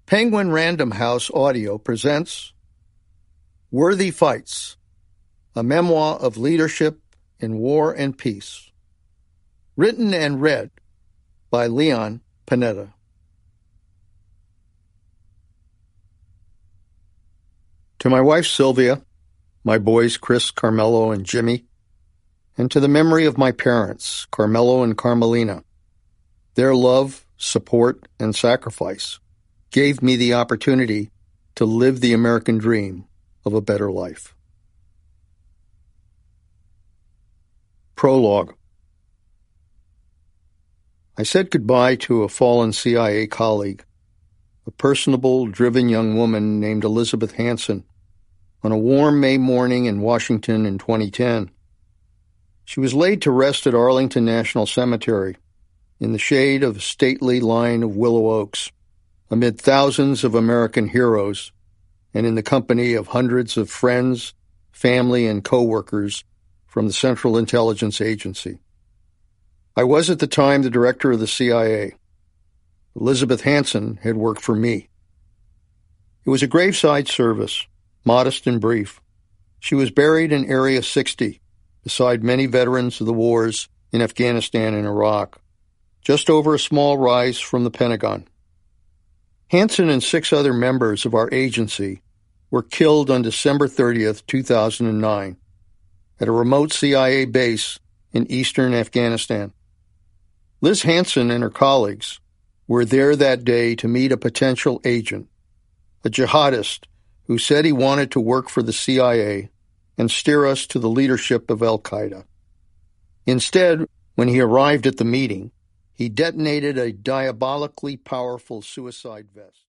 Penguin Random House Audio presents Worthy Fights, a memoir of leadership in war and peace. Written and read by Leon Panetta. To my wife Sylvia, my boys Chris, Carmelo, and Jimmy, and to the memory of my parents, Carmelo and Carmelina, their love, support, and sacrifice gave me the opportunity to live the American dream of a better life. Prologue. I said goodbye to a fallen CIA colleague, a personable, driven young woman named Elizabeth Hanson, on a warm May morning in Washington in 2010. She was laid to rest at Arlington National Cemetery in the shade of a stately line of willow oaks, amid thousands of American heroes and in the company of hundreds of friends, family, and co-workers from the Central Intelligence Agency. I was at the time the director of the CIA. Elizabeth Hanson had worked for me. It was a graveside service, modest and brief. She was buried in Area 60, beside many veterans of the wars in Afghanistan and Iraq, just over a small rise from the Pentagon. Hanson and 6 other members of our agency were killed on December 30th, 2009, at a remote CIA base in eastern Afghanistan. Liz Hanson and her colleagues were there that day to meet a potential agent, a jihadist who said he wanted to work for the CIA and steer us to the leadership of al-Qaeda. Instead, when he arrived at the meeting, he detonated a diabolically powerful suicide vest.